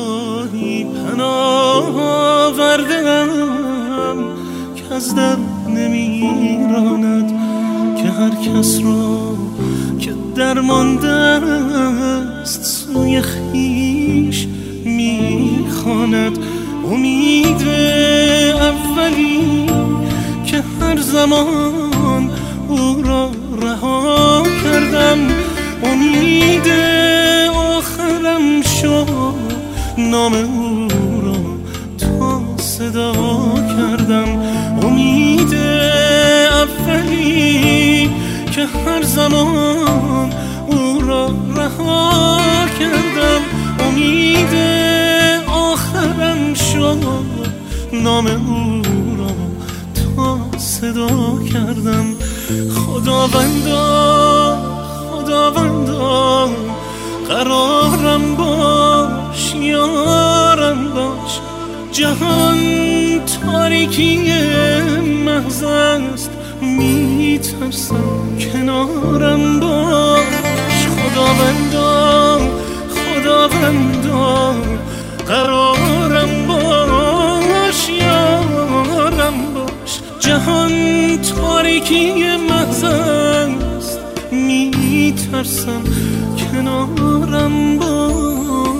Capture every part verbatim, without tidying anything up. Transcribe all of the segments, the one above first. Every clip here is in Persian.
خدایی پناه آوردم که از در نمیراند، که هر کس را که درمانده است سوی خویش میخواند. امید اولی که هر زمان او را رها کردم، امید آخرم شد نام او را تا صدا کردم. امید اولی که هر زمان او را رها کردم، امید آخرم شد نام او را تا صدا کردم. خداوندا خداوندا قرارم باش، یارم باش، جهان تاریکی محض است، میترسم کنارم باش. خداوندا خداوندا قرارم باش، یارم باش، جهان تاریکی محض است، میترسم کنارم باش.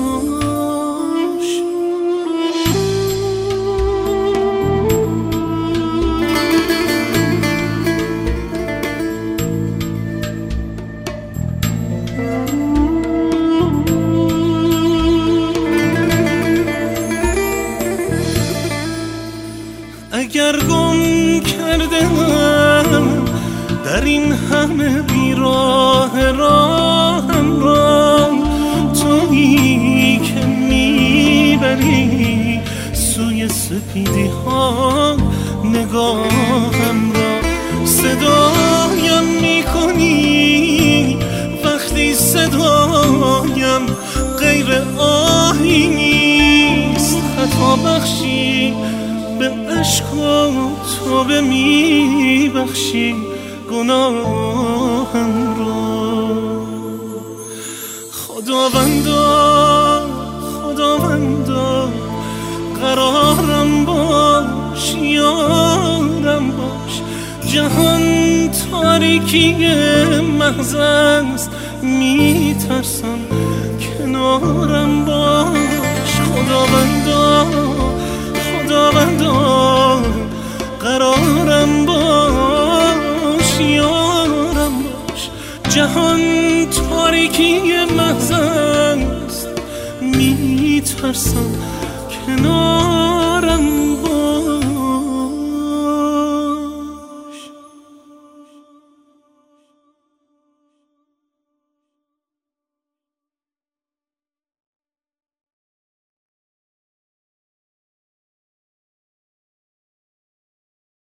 اگر گم کردم در این همه بیراه راهم را، تویی که میبری سوی سپیدی ها نگاهم را. صدایم میکنی وقتی صدایم غیر آهی نیست، خطا بخشی به عشق و توبه میبخشی گناهم را. خداوندا خداوندا قرارم باش، یارم باش، جهان تاریکی محض است، میترسم کنارم باش. خداوندا خداوندا قرارم باش، یارم باش، جهان تاریکی محض است، میترسم کنارم